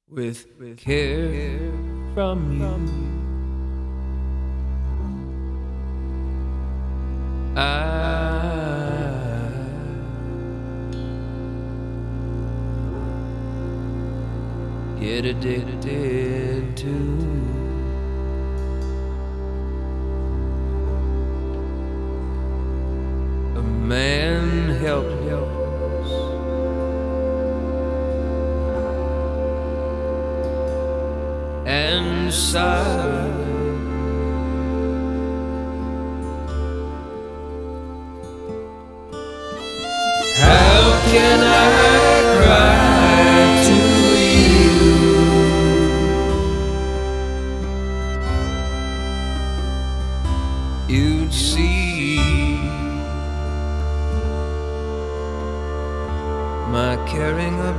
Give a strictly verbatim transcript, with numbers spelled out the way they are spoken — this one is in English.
with care from you. I get addicted to a man helpless and silent.